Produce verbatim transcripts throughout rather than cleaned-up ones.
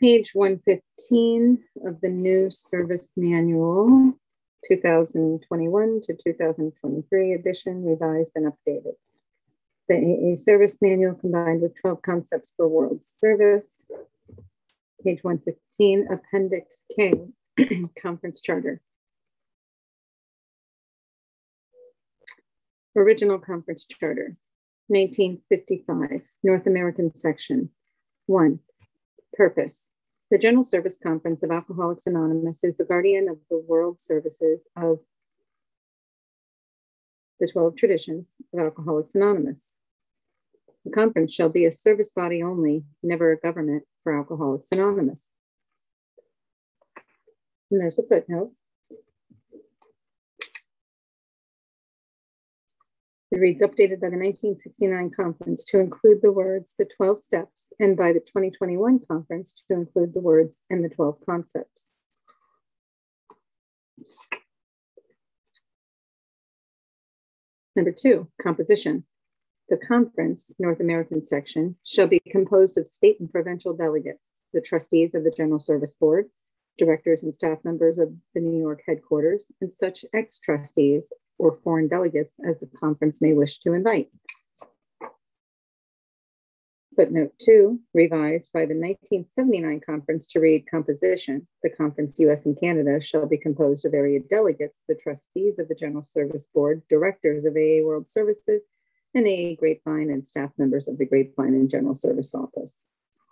page one fifteen of the new service manual, two thousand twenty-one to two thousand twenty-three edition, revised and updated. The A A service manual combined with twelve concepts for world service. Page one fifteen, Appendix K, Conference Charter. Original Conference Charter, nineteen fifty-five, North American Section. One, purpose. The General Service Conference of Alcoholics Anonymous is the guardian of the world services of the twelve traditions of Alcoholics Anonymous. The conference shall be a service body only, never a government for Alcoholics Anonymous. And there's a footnote. It reads, updated by the nineteen sixty-nine conference to include the words, the twelve steps, and by the twenty twenty-one conference to include the words and the twelve concepts. Number two, composition. The conference, North American section, shall be composed of state and provincial delegates, the trustees of the General Service Board, directors and staff members of the New York headquarters, and such ex-trustees or foreign delegates as the conference may wish to invite. Footnote two, revised by the nineteen seventy-nine conference to read composition. The conference, U S and Canada, shall be composed of area delegates, the trustees of the General Service Board, directors of A A World Services, and A A Grapevine, and staff members of the Grapevine and General Service Office.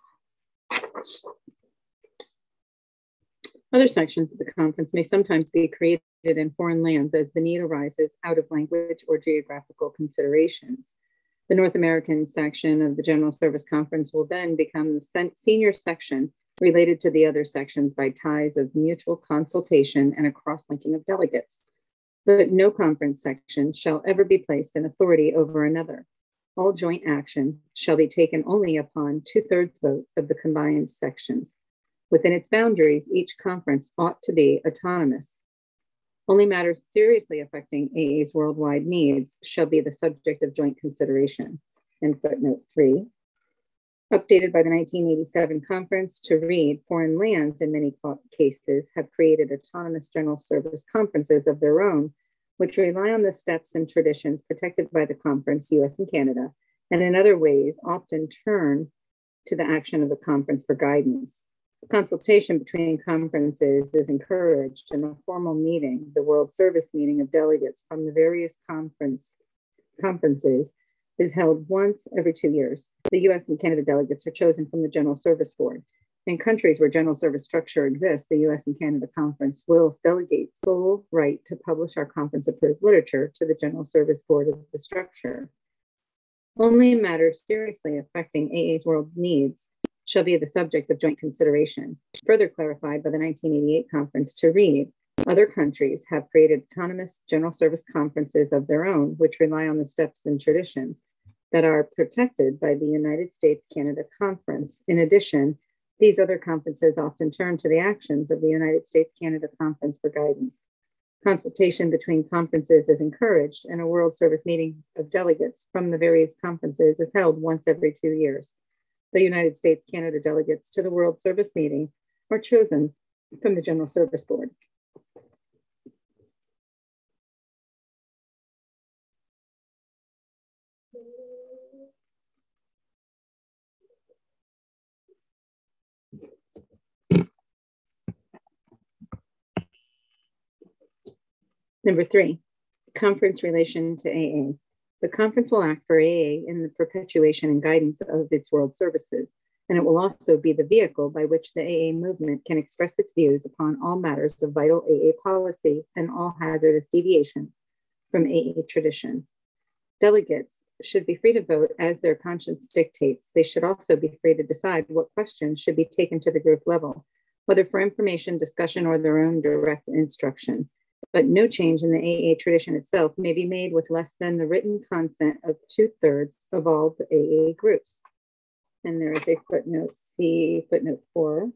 Other sections of the conference may sometimes be created in foreign lands as the need arises out of language or geographical considerations. The North American section of the General Service Conference will then become the senior section related to the other sections by ties of mutual consultation and a cross-linking of delegates. But no conference section shall ever be placed in authority over another. All joint action shall be taken only upon two-thirds vote of the combined sections. Within its boundaries, each conference ought to be autonomous. Only matters seriously affecting A A's worldwide needs shall be the subject of joint consideration. And footnote three, updated by the nineteen eighty-seven conference to read, foreign lands in many cases have created autonomous general service conferences of their own, which rely on the steps and traditions protected by the conference, U S and Canada, and in other ways often turn to the action of the conference for guidance. Consultation between conferences is encouraged, and a formal meeting, the World Service meeting of delegates from the various conference conferences, is held once every two years. The U S and Canada delegates are chosen from the General Service Board. In countries where general service structure exists, the U S and Canada Conference will delegate sole right to publish our conference-approved literature to the General Service Board of the structure. Only matters seriously affecting A A's world needs shall be the subject of joint consideration, further clarified by the nineteen eighty-eight conference to read, other countries have created autonomous general service conferences of their own, which rely on the steps and traditions that are protected by the United States-Canada Conference. In addition, these other conferences often turn to the actions of the United States-Canada Conference for guidance. Consultation between conferences is encouraged, and a World Service meeting of delegates from the various conferences is held once every two years. The United States-Canada delegates to the World Service meeting are chosen from the General Service Board. Number three, conference relation to A A. The conference will act for A A in the perpetuation and guidance of its world services, and it will also be the vehicle by which the A A movement can express its views upon all matters of vital A A policy and all hazardous deviations from A A tradition. Delegates should be free to vote as their conscience dictates. They should also be free to decide what questions should be taken to the group level, whether for information, discussion, or their own direct instruction. But no change in the A A tradition itself may be made with less than the written consent of two-thirds of all the A A groups. And there is a footnote C, footnote four,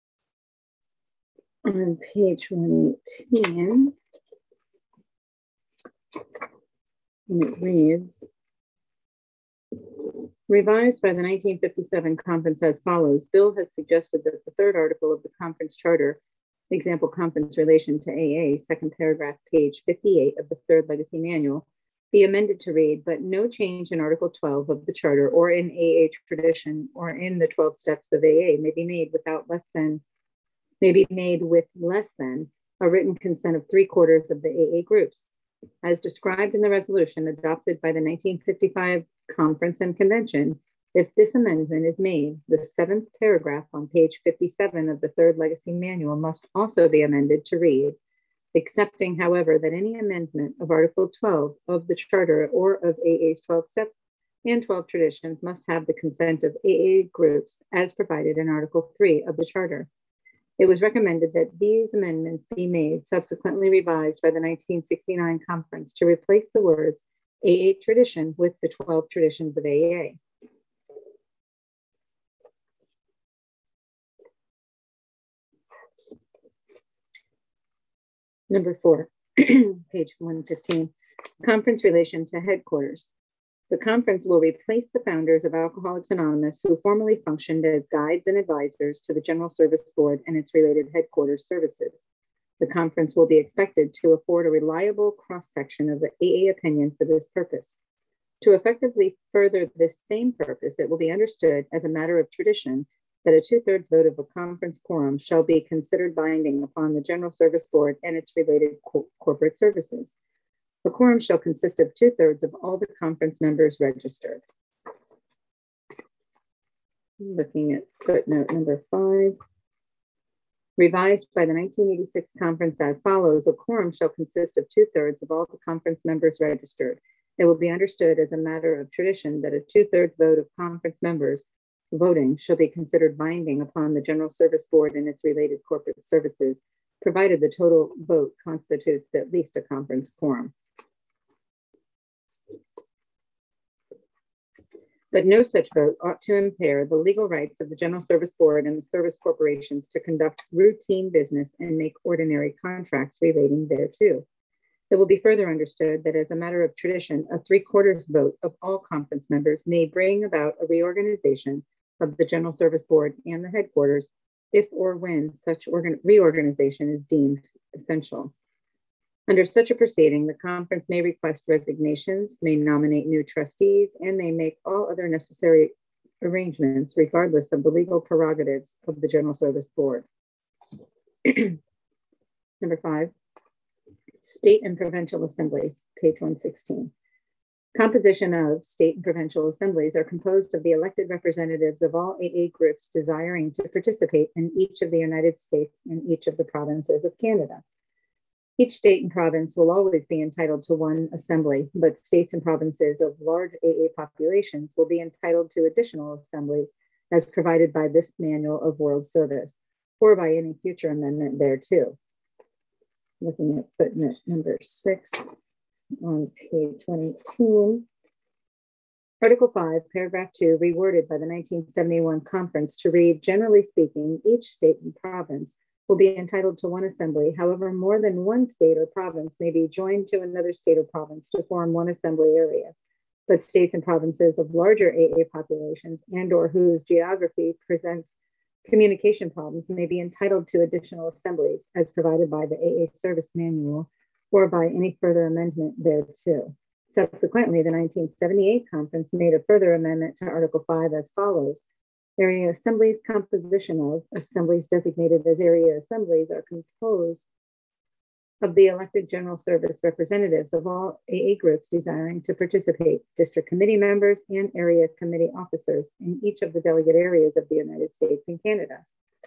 on page one eighteen. And it reads, Revised by the nineteen fifty-seven conference as follows. Bill has suggested that the third article of the conference charter, example conference relation to A A, second paragraph, page fifty-eight of the third legacy manual, be amended to read, but no change in Article twelve of the charter or in A A tradition or in the twelve steps of A A may be made without less than, may be made with less than a written consent of three quarters of the A A groups. As described in the resolution adopted by the nineteen fifty-five Conference and Convention, if this amendment is made, the seventh paragraph on page fifty-seven of the third legacy manual must also be amended to read, excepting, however, that any amendment of Article twelve of the Charter or of A A's twelve steps and twelve traditions must have the consent of A A groups as provided in Article three of the Charter. It was recommended that these amendments be made, subsequently revised by the nineteen sixty-nine conference, to replace the words A A tradition with the twelve traditions of A A. Number four, page one fifteen, conference relation to headquarters. The conference will replace the founders of Alcoholics Anonymous, who formerly functioned as guides and advisors to the General Service Board and its related headquarters services. The conference will be expected to afford a reliable cross-section of the A A opinion for this purpose. To effectively further this same purpose, it will be understood as a matter of tradition that a two-thirds vote of a conference quorum shall be considered binding upon the General Service Board and its related co- corporate services. The quorum shall consist of two-thirds of all the conference members registered. Looking at footnote number five. Revised by the nineteen eighty-six conference as follows. A quorum shall consist of two-thirds of all the conference members registered. It will be understood as a matter of tradition that a two-thirds vote of conference members voting shall be considered binding upon the General Service Board and its related corporate services, provided the total vote constitutes at least a conference quorum. But no such vote ought to impair the legal rights of the General Service Board and the service corporations to conduct routine business and make ordinary contracts relating thereto. It will be further understood that as a matter of tradition, a three-quarters vote of all conference members may bring about a reorganization of the General Service Board and the headquarters if or when such organ- reorganization is deemed essential. Under such a proceeding, the conference may request resignations, may nominate new trustees, and may make all other necessary arrangements regardless of the legal prerogatives of the General Service Board. Number five, state and provincial assemblies, page one sixteen. Composition of state and provincial assemblies are composed of the elected representatives of all A A groups desiring to participate in each of the United States and each of the provinces of Canada. Each state and province will always be entitled to one assembly, but states and provinces of large A A populations will be entitled to additional assemblies as provided by this Manual of World Service or by any future amendment thereto. Looking at footnote number six on page one eighteen. Article five, paragraph two, reworded by the nineteen seventy-one conference to read, generally speaking, each state and province will be entitled to one assembly. However, more than one state or province may be joined to another state or province to form one assembly area. But states and provinces of larger A A populations and or whose geography presents communication problems may be entitled to additional assemblies as provided by the A A Service Manual or by any further amendment thereto. Subsequently, the nineteen seventy-eight conference made a further amendment to Article five as follows. Area assemblies, composition of assemblies designated as area assemblies are composed of the elected general service representatives of all A A groups desiring to participate, district committee members and area committee officers in each of the delegate areas of the United States and Canada.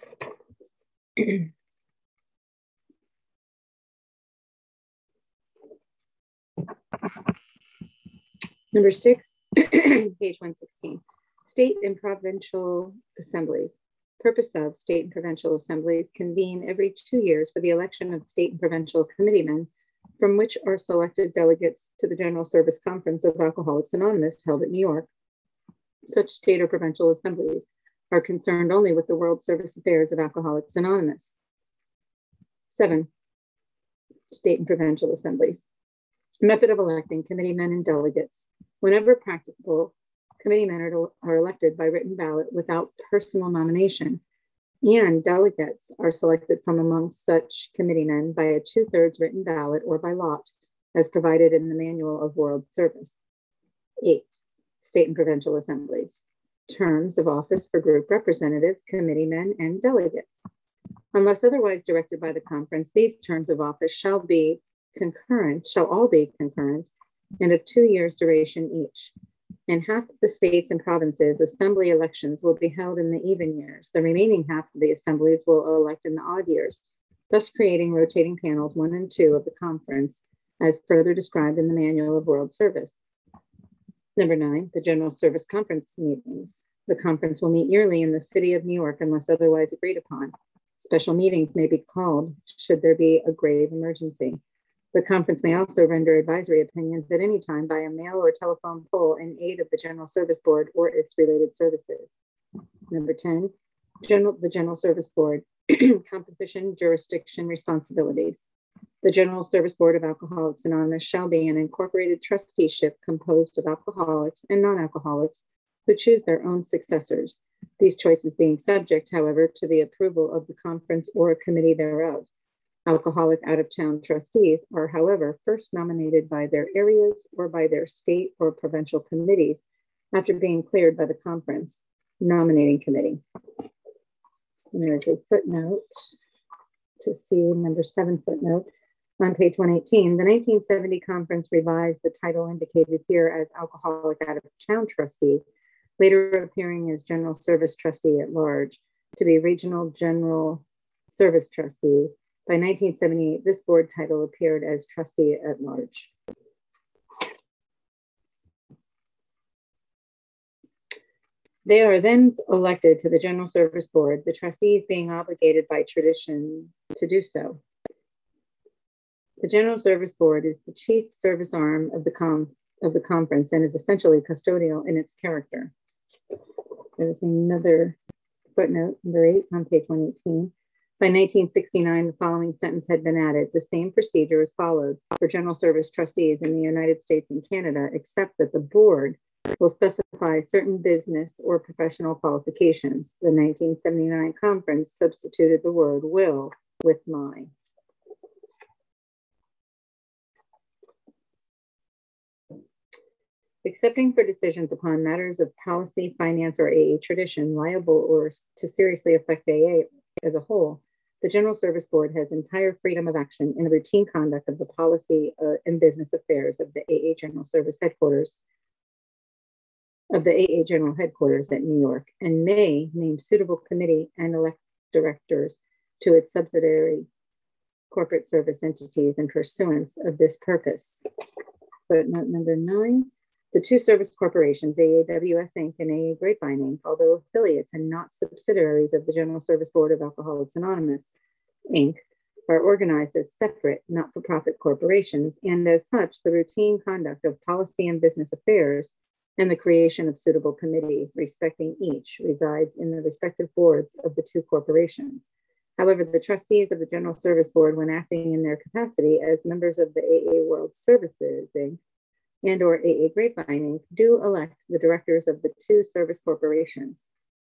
Number six, page one sixteen. State and provincial assemblies. Purpose of state and provincial assemblies convene every two years for the election of state and provincial committeemen, from which are selected delegates to the General Service Conference of Alcoholics Anonymous held at New York. Such state or provincial assemblies are concerned only with the world service affairs of Alcoholics Anonymous. Seven, state and provincial assemblies. Method of electing committeemen and delegates. Whenever practicable, Committeemen are, are elected by written ballot without personal nomination, and delegates are selected from among such committeemen by a two-thirds written ballot or by lot, as provided in the Manual of World Service. Eight, state and provincial assemblies. Terms of office for group representatives, committeemen, and delegates. Unless otherwise directed by the conference, these terms of office shall be concurrent, shall all be concurrent, and of two years' duration each. In half of the states and provinces, assembly elections will be held in the even years. The remaining half of the assemblies will elect in the odd years, thus creating rotating panels one and two of the conference, as further described in the Manual of World Service. Number nine, the General Service Conference meetings. The conference will meet yearly in the city of New York unless otherwise agreed upon. Special meetings may be called should there be a grave emergency. The conference may also render advisory opinions at any time by a mail or telephone poll in aid of the General Service Board or its related services. Number ten, General, the General Service Board, composition, jurisdiction, responsibilities. The General Service Board of Alcoholics Anonymous shall be an incorporated trusteeship composed of alcoholics and non-alcoholics who choose their own successors, these choices being subject, however, to the approval of the conference or a committee thereof. Alcoholic out-of-town trustees are, however, first nominated by their areas or by their state or provincial committees after being cleared by the conference nominating committee. And there's a footnote to see, number seven footnote on page one eighteen. The nineteen seventy conference revised the title indicated here as Alcoholic out-of-town trustee, later appearing as General Service Trustee at Large, to be Regional General Service Trustee. By nineteen seventy-eight, this board title appeared as Trustee at Large. They are then elected to the General Service Board, the trustees being obligated by tradition to do so. The General Service Board is the chief service arm of the, com of the conference and is essentially custodial in its character. There's another footnote, number eight on page one eighteen. By nineteen sixty-nine, the following sentence had been added. The same procedure is followed for General Service trustees in the United States and Canada, except that the board will specify certain business or professional qualifications. The nineteen seventy-nine conference substituted the word will with my. Excepting for decisions upon matters of policy, finance, or A A tradition liable or to seriously affect A A as a whole, the General Service Board has entire freedom of action in the routine conduct of the policy uh, and business affairs of the A A General Service Headquarters, of the A A General Headquarters at New York, and may name suitable committee and elect directors to its subsidiary corporate service entities in pursuance of this purpose. Footnote number nine. The two service corporations, A A W S Incorporated and A A Grapevine Incorporated, although affiliates and not subsidiaries of the General Service Board of Alcoholics Anonymous, Incorporated, are organized as separate, not-for-profit corporations, and as such, the routine conduct of policy and business affairs and the creation of suitable committees respecting each resides in the respective boards of the two corporations. However, the trustees of the General Service Board, when acting in their capacity as members of the A A World Services, Incorporated, and or A A Grapevine Incorporated, do elect the directors of the two service corporations.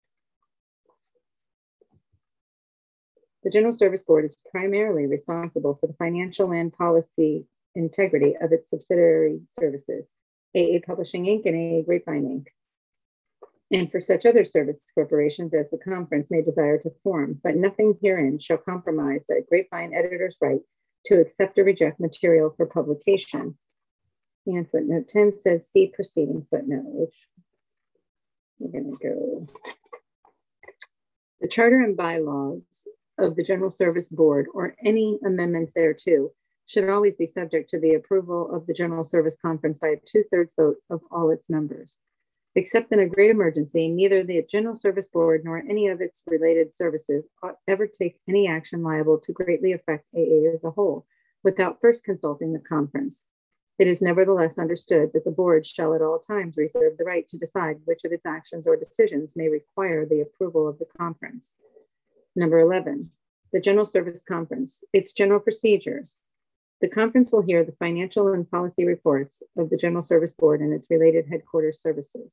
The General Service Board is primarily responsible for the financial and policy integrity of its subsidiary services, A A Publishing Incorporated and A A Grapevine Incorporated, and for such other service corporations as the conference may desire to form, but nothing herein shall compromise the Grapevine editor's right to accept or reject material for publication. And footnote ten says, see preceding footnote, which we're going to go. The charter and bylaws of the General Service Board or any amendments thereto should always be subject to the approval of the General Service Conference by a two-thirds vote of all its members. Except in a great emergency, neither the General Service Board nor any of its related services ought ever take any action liable to greatly affect A A as a whole without first consulting the conference. It is nevertheless understood that the board shall at all times reserve the right to decide which of its actions or decisions may require the approval of the conference. Number eleven, the General Service Conference, its general procedures. The conference will hear the financial and policy reports of the General Service Board and its related headquarters services.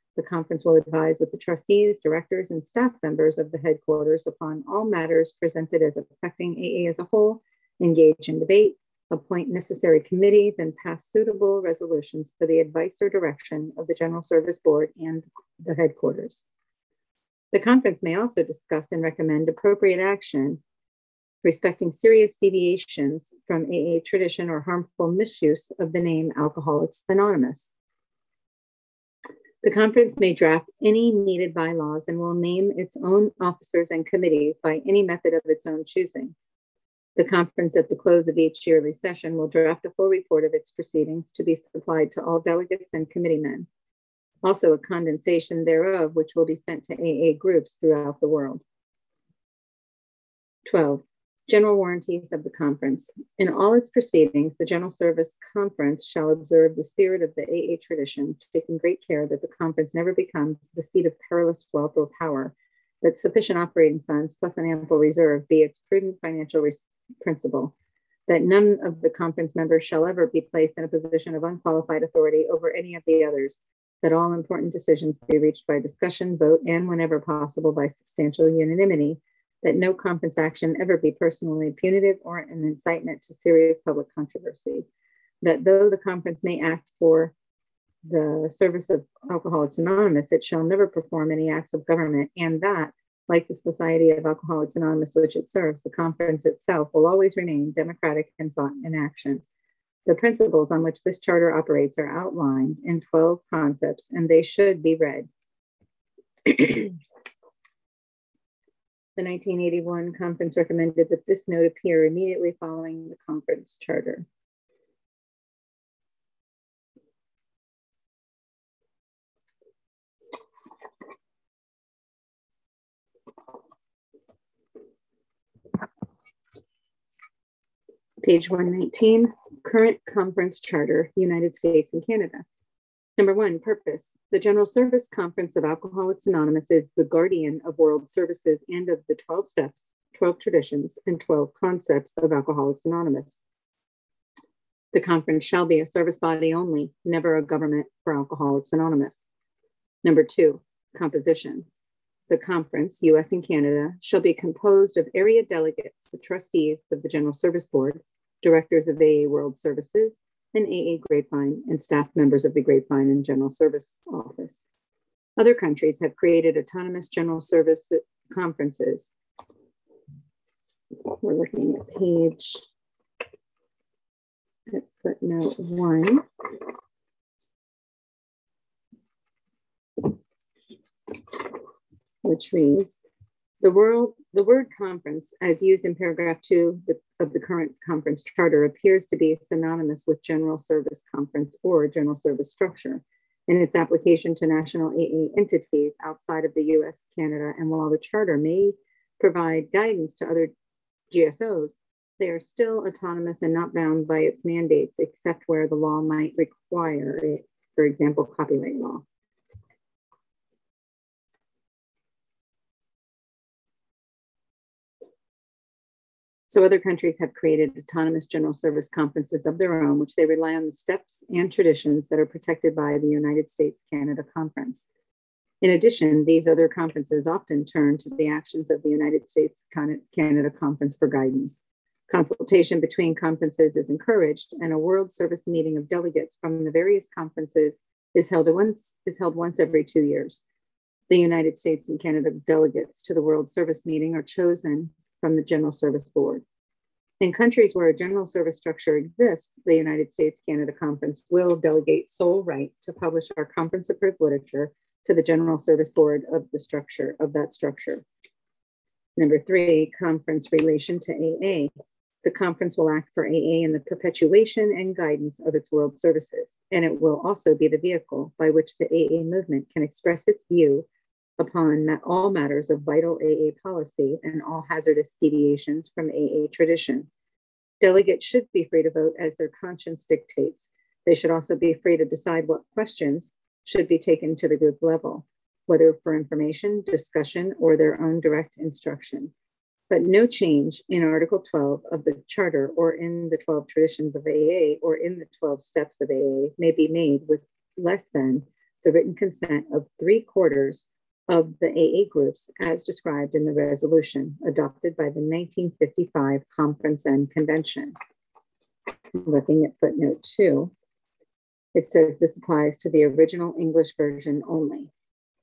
The conference will advise with the trustees, directors, and staff members of the headquarters upon all matters presented as affecting A A as a whole, engage in debate, appoint necessary committees, and pass suitable resolutions for the advice or direction of the General Service Board and the headquarters. The conference may also discuss and recommend appropriate action respecting serious deviations from A A tradition or harmful misuse of the name Alcoholics Anonymous. The conference may draft any needed bylaws and will name its own officers and committees by any method of its own choosing. The conference at the close of each yearly session will draft a full report of its proceedings to be supplied to all delegates and committeemen. Also a condensation thereof, which will be sent to A A groups throughout the world. twelve. General warranties of the conference. In all its proceedings, the General Service Conference shall observe the spirit of the A A tradition, taking great care that the conference never becomes the seat of perilous wealth or power, that sufficient operating funds plus an ample reserve be its prudent financial principle, that none of the conference members shall ever be placed in a position of unqualified authority over any of the others, that all important decisions be reached by discussion, vote, and whenever possible by substantial unanimity, that no conference action ever be personally punitive or an incitement to serious public controversy, that though the conference may act for the service of Alcoholics Anonymous, it shall never perform any acts of government, and that, like the Society of Alcoholics Anonymous which it serves, the conference itself will always remain democratic in thought and action. The principles on which this charter operates are outlined in twelve concepts, and they should be read. The nineteen eighty-one conference recommended that this note appear immediately following the conference charter. Page one nineteen, current conference charter, United States and Canada. Number one, purpose. The General Service Conference of Alcoholics Anonymous is the guardian of world services and of the twelve steps, twelve traditions, and twelve concepts of Alcoholics Anonymous. The conference shall be a service body only, never a government for Alcoholics Anonymous. Number two, composition. The conference, U S and Canada, shall be composed of area delegates, the trustees of the General Service Board, directors of A A World Services, and A A Grapevine, and staff members of the Grapevine and General Service Office. Other countries have created autonomous General Service conferences. We're looking at page, at footnote one. Which reads, the, world, the word conference, as used in paragraph two of the current conference charter, appears to be synonymous with General Service Conference or General Service Structure in its application to national A A entities outside of the U S, Canada, and while the charter may provide guidance to other G S Os, they are still autonomous and not bound by its mandates, except where the law might require it, for example, copyright law. So other countries have created autonomous General Service Conferences of their own, which they rely on the steps and traditions that are protected by the United States-Canada Conference. In addition, these other conferences often turn to the actions of the United States-Canada Conference for guidance. Consultation between conferences is encouraged, and a World Service meeting of delegates from the various conferences is held once, is held once every two years. The United States and Canada delegates to the World Service meeting are chosen from the General Service Board. In countries where a general service structure exists, the United States-Canada Conference will delegate sole right to publish our conference-approved literature to the General Service Board of the structure of that structure. Number three, conference relation to A A. The conference will act for A A in the perpetuation and guidance of its world services, and it will also be the vehicle by which the A A movement can express its view upon all matters of vital A A policy and all hazardous deviations from A A tradition. Delegates should be free to vote as their conscience dictates. They should also be free to decide what questions should be taken to the group level, whether for information, discussion, or their own direct instruction. But no change in Article twelve of the Charter or in the twelve traditions of A A or in the twelve steps of A A may be made with less than the written consent of three quarters of the A A groups as described in the resolution adopted by the nineteen fifty-five Conference and Convention. Looking at footnote two, it says this applies to the original English version only.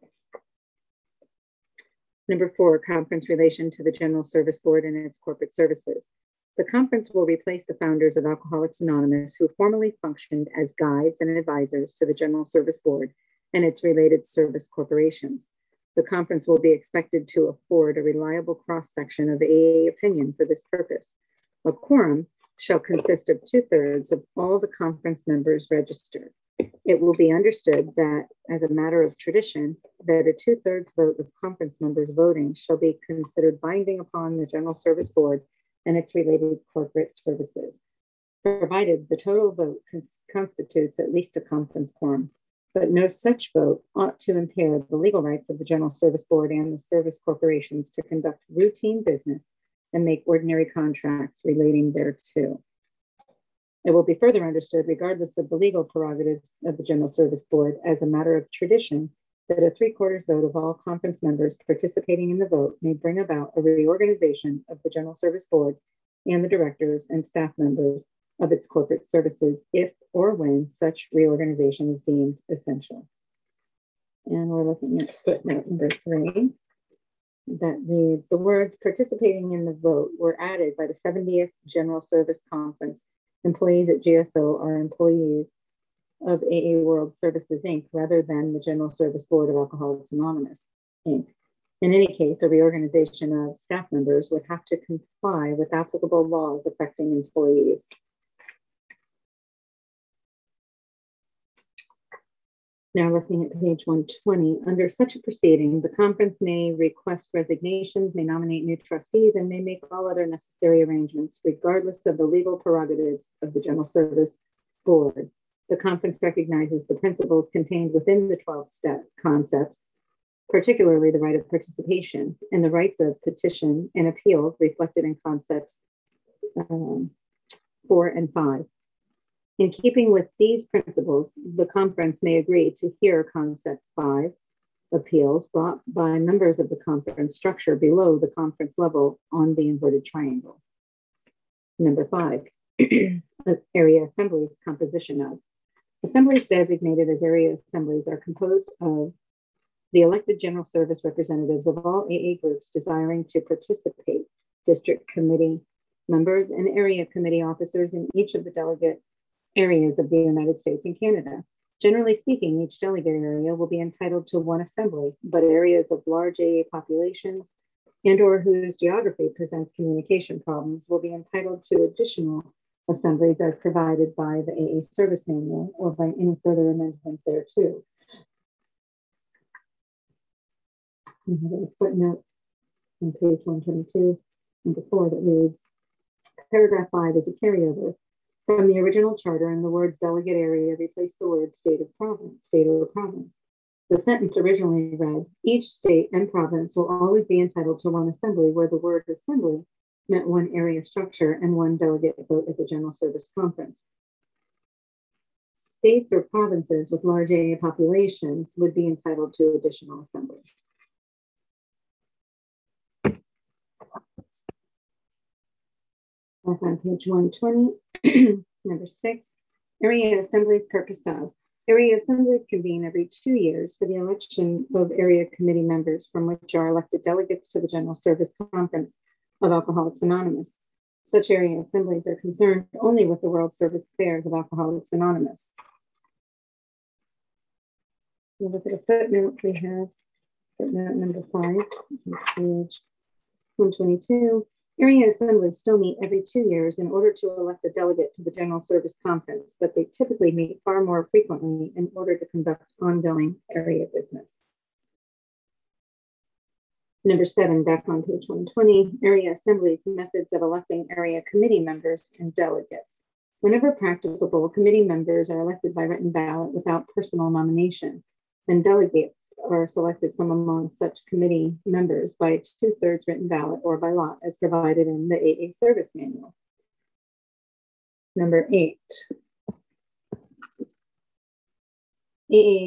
Number four, conference relation to the General Service Board and its corporate services. The conference will replace the founders of Alcoholics Anonymous, who formerly functioned as guides and advisors to the General Service Board and its related service corporations. The conference will be expected to afford a reliable cross-section of A A opinion for this purpose. A quorum shall consist of two-thirds of all the conference members registered. It will be understood that, as a matter of tradition, that a two-thirds vote of conference members voting shall be considered binding upon the General Service Board and its related corporate services, provided the total vote cons- constitutes at least a conference quorum. But no such vote ought to impair the legal rights of the General Service Board and the service corporations to conduct routine business and make ordinary contracts relating thereto. It will be further understood, regardless of the legal prerogatives of the General Service Board, as a matter of tradition, that a three-quarters vote of all conference members participating in the vote may bring about a reorganization of the General Service Board and the directors and staff members of its corporate services if or when such reorganization is deemed essential. And we're looking at footnote number three. That reads, the words participating in the vote were added by the seventieth General Service Conference. Employees at G S O are employees of A A World Services, Incorporated, rather than the General Service Board of Alcoholics Anonymous, Incorporated. In any case, a reorganization of staff members would have to comply with applicable laws affecting employees. Now looking at page one twenty, under such a proceeding, the conference may request resignations, may nominate new trustees, and may make all other necessary arrangements, regardless of the legal prerogatives of the General Service Board. The conference recognizes the principles contained within the twelve step concepts, particularly the right of participation and the rights of petition and appeal reflected in concepts um, four and five. In keeping with these principles, the conference may agree to hear concept five, appeals brought by members of the conference structure below the conference level on the inverted triangle. Number five, area assemblies composition of. Assemblies designated as area assemblies are composed of the elected general service representatives of all A A groups desiring to participate, district committee members and area committee officers in each of the delegate areas of the United States and Canada. Generally speaking, each delegate area will be entitled to one assembly, but areas of large A A populations and or whose geography presents communication problems will be entitled to additional assemblies as provided by the A A Service Manual or by any further amendment thereto. We have a footnote on page one twenty-two, number four, that reads, paragraph five is a carryover from the original charter, and the words delegate area replace the words state of province, state or province. The sentence originally read, each state and province will always be entitled to one assembly, where the word assembly meant one area structure and one delegate vote at the General Service Conference. States or provinces with large A A populations would be entitled to additional assemblies. Back on page one twenty, number six, area assemblies purpose of. Area assemblies convene every two years for the election of area committee members from which are elected delegates to the General Service Conference of Alcoholics Anonymous. Such area assemblies are concerned only with the World Service Affairs of Alcoholics Anonymous. We'll look at a footnote. We have footnote number five, page one twenty-two. Area assemblies still meet every two years in order to elect a delegate to the General Service Conference, but they typically meet far more frequently in order to conduct ongoing area business. Number seven, back on page one twenty, area assemblies, methods of electing area committee members and delegates. Whenever practicable, committee members are elected by written ballot without personal nomination, and delegates are selected from among such committee members by a two-thirds written ballot or by lot as provided in the A A Service Manual. Number eight, A A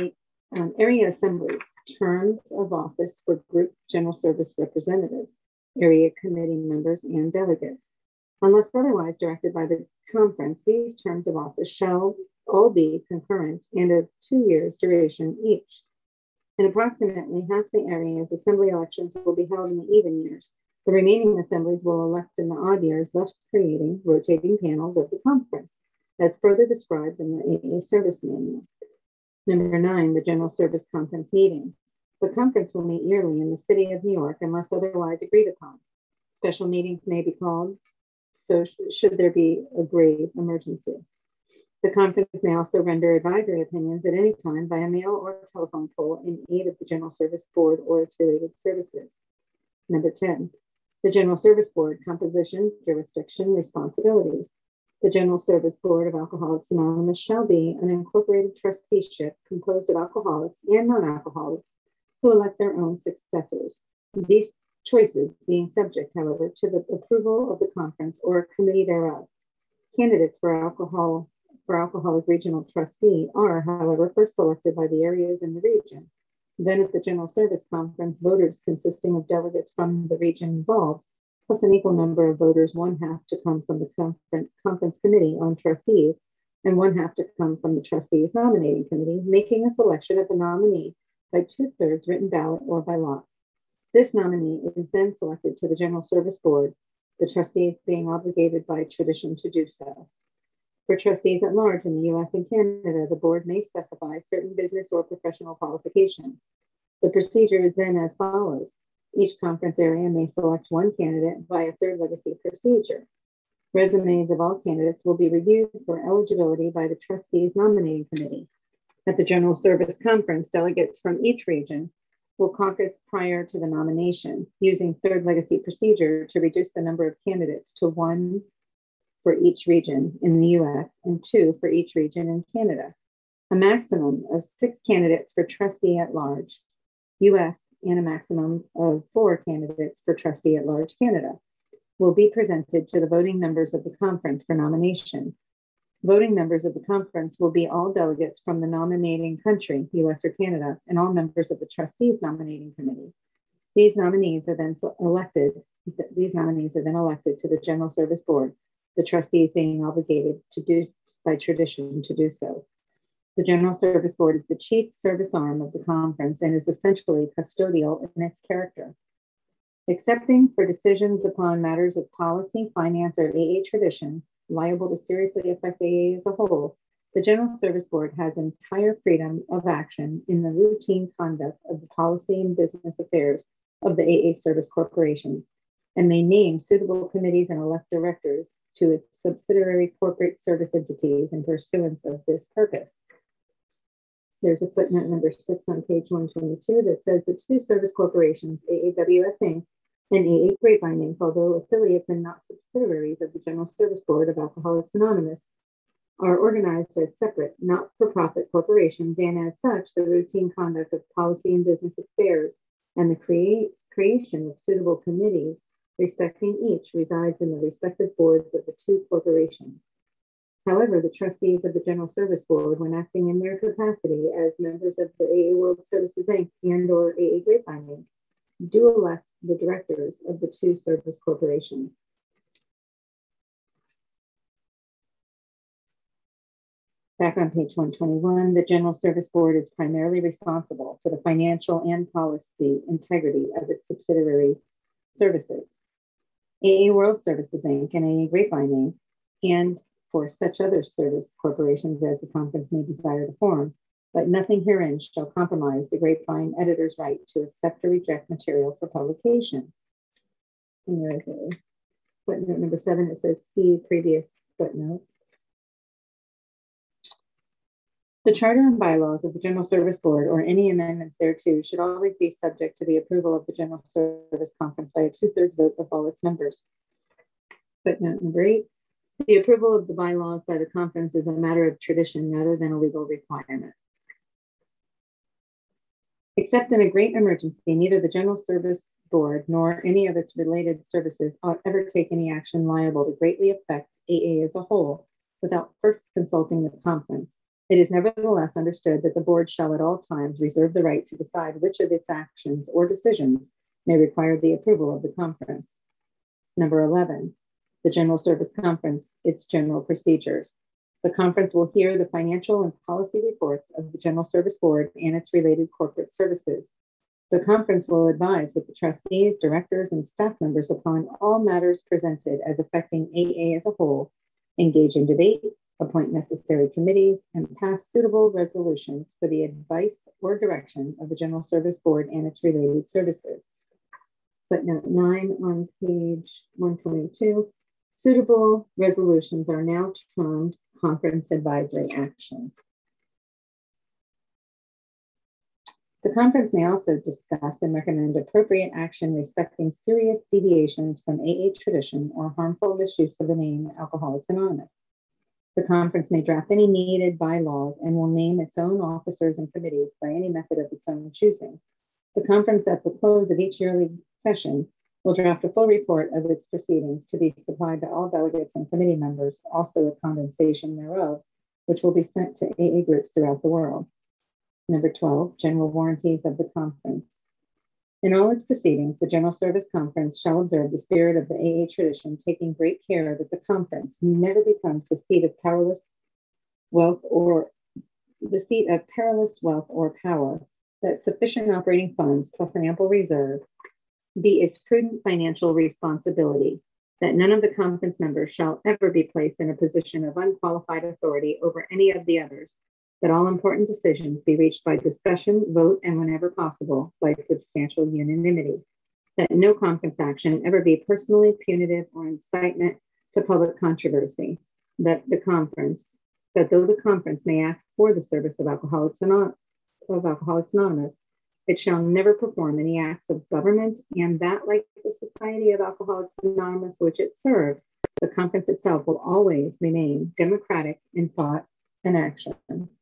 Um, area assemblies, terms of office for group general service representatives, area committee members, and delegates. Unless otherwise directed by the conference, these terms of office shall all be concurrent and of two years' duration each. In approximately half the area's assembly elections will be held in the even years. The remaining assemblies will elect in the odd years, thus creating rotating panels of the conference, as further described in the A A Service Manual. Number nine, the General Service Conference meetings. The conference will meet yearly in the city of New York unless otherwise agreed upon. Special meetings may be called, so should there be a grave emergency. The conference may also render advisory opinions at any time via mail or telephone poll in aid of the General Service Board or its related services. Number ten, the General Service Board composition, jurisdiction, responsibilities. The General Service Board of Alcoholics Anonymous shall be an incorporated trusteeship composed of alcoholics and non-alcoholics who elect their own successors. These choices being subject, however, to the approval of the conference or a committee thereof. Candidates for alcohol for alcoholic regional trustee are, however, first selected by the areas in the region. Then at the General Service Conference, voters consisting of delegates from the region involved, plus an equal number of voters, one half to come from the conference, conference committee on trustees, and one half to come from the trustees nominating committee, making a selection of the nominee by two-thirds written ballot or by lot. This nominee is then selected to the General Service Board, the trustees being obligated by tradition to do so. For trustees at large in the U S and Canada, the board may specify certain business or professional qualifications. The procedure is then as follows. Each conference area may select one candidate via third legacy procedure. Resumes of all candidates will be reviewed for eligibility by the trustees nominating committee. At the General Service Conference, delegates from each region will caucus prior to the nomination, using third legacy procedure to reduce the number of candidates to one for each region in the U S and two for each region in Canada. A maximum of six candidates for trustee at large, U S, and a maximum of four candidates for trustee at large, Canada, will be presented to the voting members of the conference for nomination. Voting members of the conference will be all delegates from the nominating country, U S or Canada, and all members of the trustees nominating committee. These nominees are then elected, these nominees are then elected to the General Service Board, the trustees being obligated to do by tradition to do so. The General Service Board is the chief service arm of the conference and is essentially custodial in its character. Excepting for decisions upon matters of policy, finance, or A A tradition, liable to seriously affect A A as a whole, the General Service Board has entire freedom of action in the routine conduct of the policy and business affairs of the A A service corporations, and may name suitable committees and elect directors to its subsidiary corporate service entities in pursuance of this purpose. There's a footnote number six on page one twenty-two that says the two service corporations, A A W S Incorporated and A A Grapevine Incorporated, although affiliates and not subsidiaries of the General Service Board of Alcoholics Anonymous, are organized as separate, not-for-profit corporations, and as such, the routine conduct of policy and business affairs and the create, creation of suitable committees respecting each resides in the respective boards of the two corporations. However, the trustees of the General Service Board, when acting in their capacity as members of the A A World Services Incorporated and or A A Grapevine Incorporated, do elect the directors of the two service corporations. Back on page one twenty-one, the General Service Board is primarily responsible for the financial and policy integrity of its subsidiary services. A A World Services Incorporated and A A Grapevine Incorporated, and for such other service corporations as the conference may desire to form, but nothing herein shall compromise the Grapevine editor's right to accept or reject material for publication. And there is a footnote number seven. It says, see previous footnote. The charter and bylaws of the General Service Board or any amendments thereto should always be subject to the approval of the General Service Conference by a two-thirds vote of all its members. Footnote number eight. The approval of the bylaws by the conference is a matter of tradition rather than a legal requirement. Except in a great emergency, neither the General Service Board nor any of its related services ought ever take any action liable to greatly affect A A as a whole without first consulting the conference. It is nevertheless understood that the board shall at all times reserve the right to decide which of its actions or decisions may require the approval of the conference. Number eleven, the General Service Conference, its general procedures. The conference will hear the financial and policy reports of the General Service Board and its related corporate services. The conference will advise with the trustees, directors, and staff members upon all matters presented as affecting A A as a whole, engage in debate, appoint necessary committees, and pass suitable resolutions for the advice or direction of the General Service Board and its related services. Footnote nine on page one twenty-two, suitable resolutions are now termed conference advisory actions. The conference may also discuss and recommend appropriate action respecting serious deviations from A A tradition or harmful misuse of the name Alcoholics Anonymous. The conference may draft any needed bylaws and will name its own officers and committees by any method of its own choosing. The conference, at the close of each yearly session, will draft a full report of its proceedings to be supplied to all delegates and committee members, also a condensation thereof, which will be sent to A A groups throughout the world. Number twelve, general warranties of the conference. In all its proceedings, the General Service Conference shall observe the spirit of the A A tradition, taking great care that the conference never becomes the seat of powerless wealth or the seat of perilous wealth or power, that sufficient operating funds plus an ample reserve be its prudent financial responsibility, that none of the conference members shall ever be placed in a position of unqualified authority over any of the others, that all important decisions be reached by discussion, vote, and whenever possible, by substantial unanimity, that no conference action ever be personally punitive or incitement to public controversy, that the conference, that though the conference may act for the service of Alcoholics Anonymous, of Alcoholics Anonymous, it shall never perform any acts of government, and that, like the Society of Alcoholics Anonymous, which it serves, the conference itself will always remain democratic in thought and action.